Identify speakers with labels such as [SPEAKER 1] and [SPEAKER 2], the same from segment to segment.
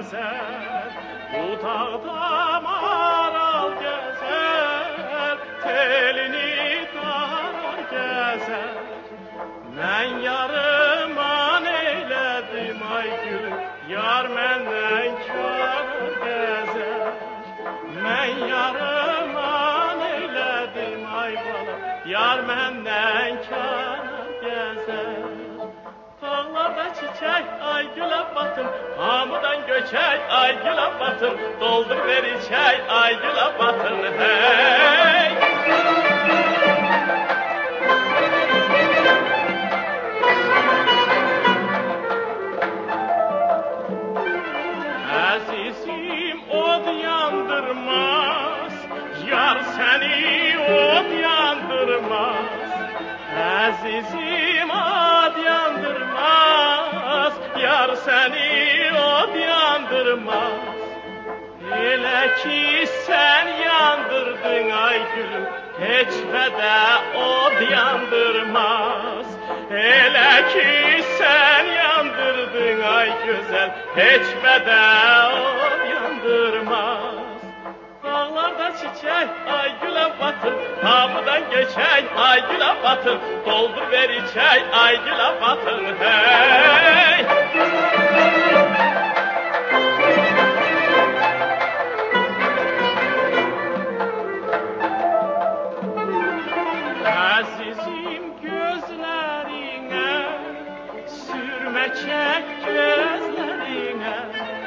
[SPEAKER 1] gezer, bu dağda maral gezer, telini darar gezer. Ben yarıman eyledim ay gülüm, yar menden kâr gezer. Ben yarıman eyledim ay balam, yar menden kâr gezer. Dağlarda çiçek ay güle batın, hamıdan göçek ay güle batın, doldur ver içek ay güle batın hey. Azizim od yandırmaz, yar seni od yandırmaz. Azizim od yandırmaz, yar seni od yandırmaz. Hele ki sen yandırdın ay gülüm, hiç de od yandırmaz. Hele ki sen yandırdın ay güzel, hiç de od yandırmaz. Dağlarda çiçek ay güle batır, hamıdan geçek ay güle batır, doldur ver içek ay güle batır hey. Azizim gözlerine, sürme çek gözlerine.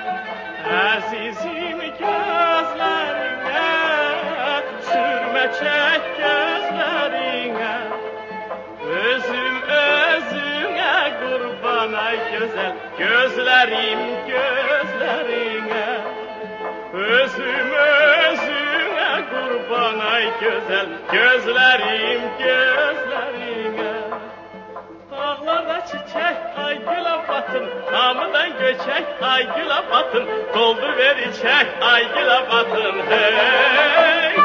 [SPEAKER 1] Azizim gözlerine, sürme çek gözlerine. Özüm özüne kurban ay güzel, gözlerim gözlerine. Özüm özüne kurban ay güzel, gözlerim gözlerine. Dağlarda çiçek ay güle batın, hamıdan göçek ay güle batın, doldur ver içek ay güle batın hey.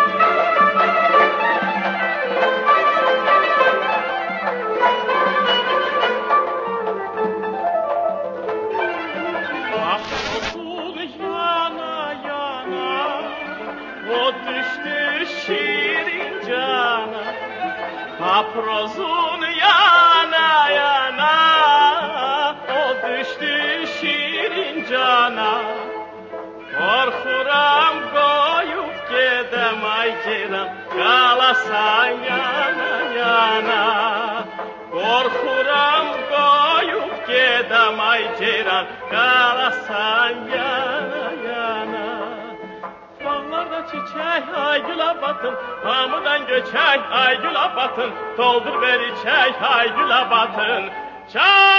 [SPEAKER 1] Afrodun yana yana, o düştü şirin cana. Paprozun yana yana, o düştü şirin cana. Korkuram koyup gedem ay ceyran, kalasan yana yana. Korkuram koyup gedem ay ceyran, kalasan yana yana. Dağlarda çiçek ay güle batın, hamıdan göçek ay güle batın, doldur ver içek ay güle batın. Çay